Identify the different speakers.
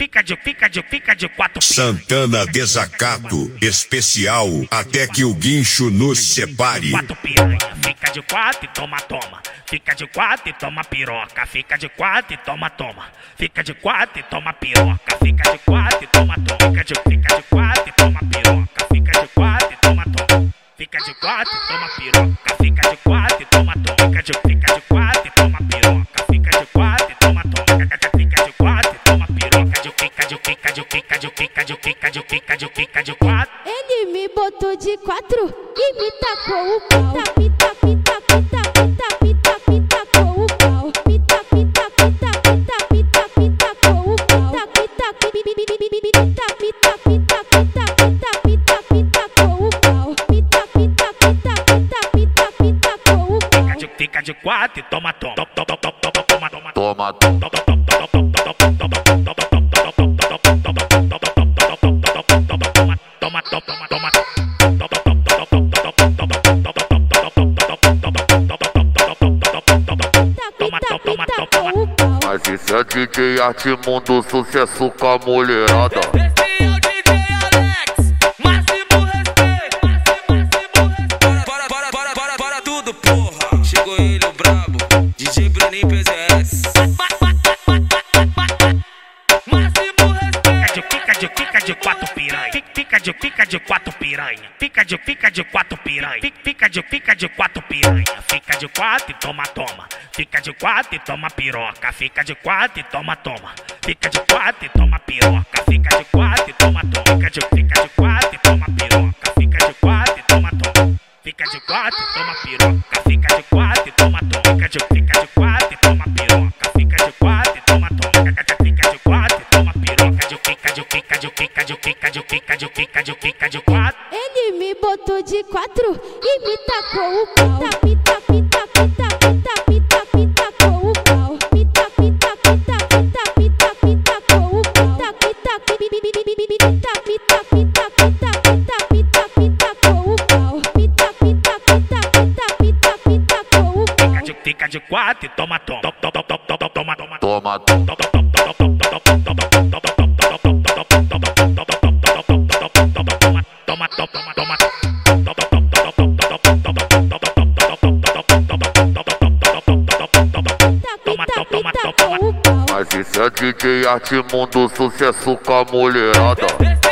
Speaker 1: fica de quatro.
Speaker 2: Santana Desacato, especial, até que o guincho nos separe.
Speaker 1: Quatro piranha, fica de quatro e toma. Fica de quatro e toma piroca. Fica de quatro e toma. Fica de quatro e toma piroca. Fica de quatro e toma. Fica de quatro e toma piroca. Fica de quatro e toma. Fica de quatro e toma piroca. Fica de quatro e toma. Fica de quatro e toma piroca. Fica de quatro e toma. Fica de quatro e toma piroca. Fica de quatro.
Speaker 3: Ele me botou de quatro e me tacou o pau. Pita com o pau. Pita com o pau. Pita com o pau.
Speaker 1: Fica de quatro e toma.
Speaker 4: Mas isso é DJ Artimundo, sucesso com a mulherada.
Speaker 5: Esse é o DJ Alex, máximo respeito. Para tudo, porra. Chegou ele, o brabo, DJ Bruninho PZS. Máximo respeito.
Speaker 1: Fica de quatro piranha. Fica de quatro piranha. Fica de quatro piranha. Fica de quatro piranha. Fica de quatro e toma. Fica de quatro e toma piroca. Fica de quatro e toma. Fica de quatro e toma piroca. Fica de quatro e toma. Fica de quatro e toma piroca. Fica de quatro e toma. Fica de quatro e toma piroca. Fica de quatro e toma. Fica de quatro e toma piroca. Fica de quatro e toma. Fica de quatro e toma piroca. Fica de quatro.
Speaker 3: Ele me botou de quatro e me tacou o pau. Pita com o pau. Pita com o pau.
Speaker 1: Fica de quatro e toma.
Speaker 4: Mas isso é DJ Artimundo, sucesso com a mulherada.